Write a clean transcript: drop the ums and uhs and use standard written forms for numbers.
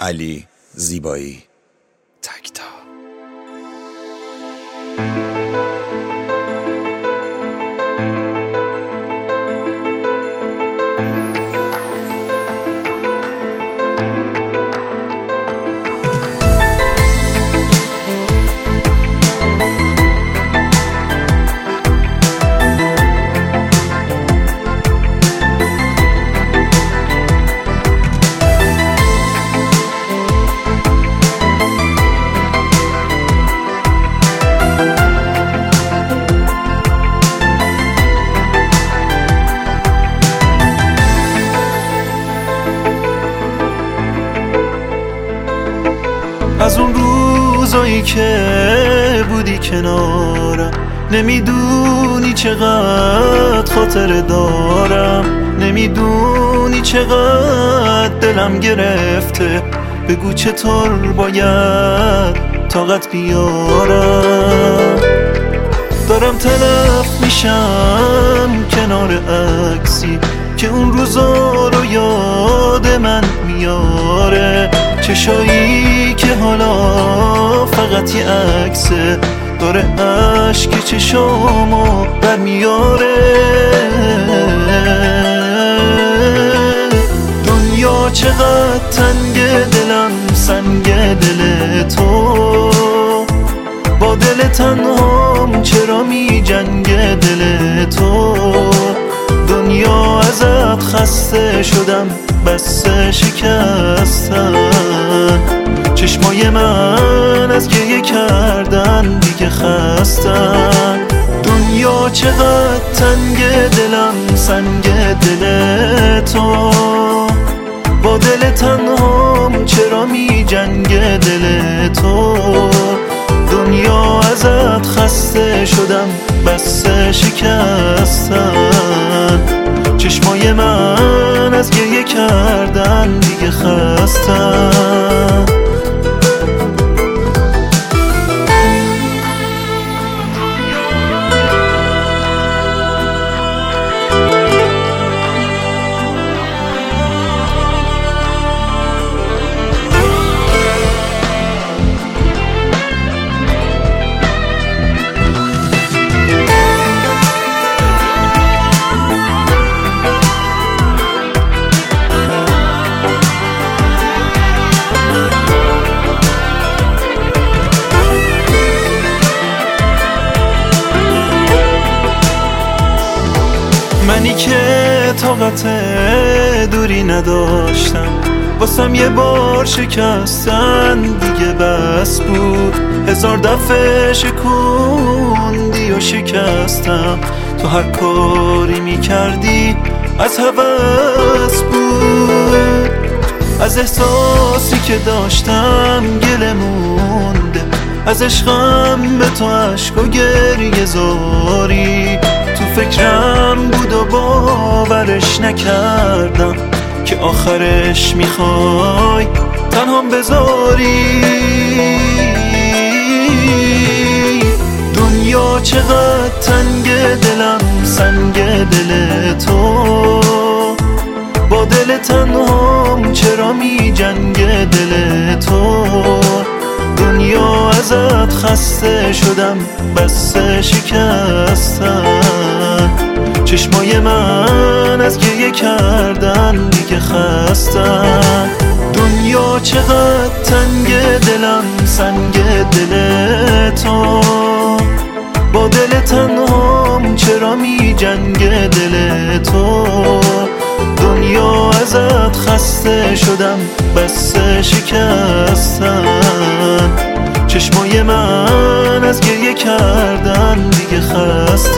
علی زیبایی تکتا. از اون روزایی که بودی کنارم، نمیدونی چقدر خاطر دارم، نمیدونی چقدر دلم گرفته. بگو چطور باید طاقت بیارم. دارم تلف میشم کنار عکسی که اون روزا رو یاد من میاره. چشایی که حالا فقط یه عکسه، داره عشق چشامو در میاره. دنیا چقدر تنگ، دلم سنگ دل تو. با دل تنهام چرا می جنگ دل تو. دنیا ازت خسته شدم، بس شکستن. چشمای من از گریه کردن دیگه خستن. دنیا چقدر تنگ، دلم سنگ دل تو. با دل تنهام چرا می جنگ دل تو. دنیا ازت خسته شدم، بس شکستن. چشمای من از گریه کردن دیگه خستن. منی که طاقت دوری نداشتم، واسم یه بار شکستن دیگه بس بود. هزار دفعه شکوندی و شکستم، تو هر کاری میکردی از هوس بود. از احساسی که داشتم گله مونده، از عشقم به تو عشق و گریه زاری. تو فکرم بود و باورش نکردم که آخرش میخوای تنهام بذاری. دنیا چقدر تنگ، دلم سنگ دل تو. با دل تنهام چرا می جنگ دل تو. دنیا ازت خسته شدم، بس شکستن. چشمای من از گریه کردن دیگه خستن. دنیا چقدر تنگ، دلم سنگ دل تو. با دل تنهام چرا می جنگ دل تو. دنیا ازت خسته شدم، بس شکستن. چشمای من از گریه کردن دیگه خستن.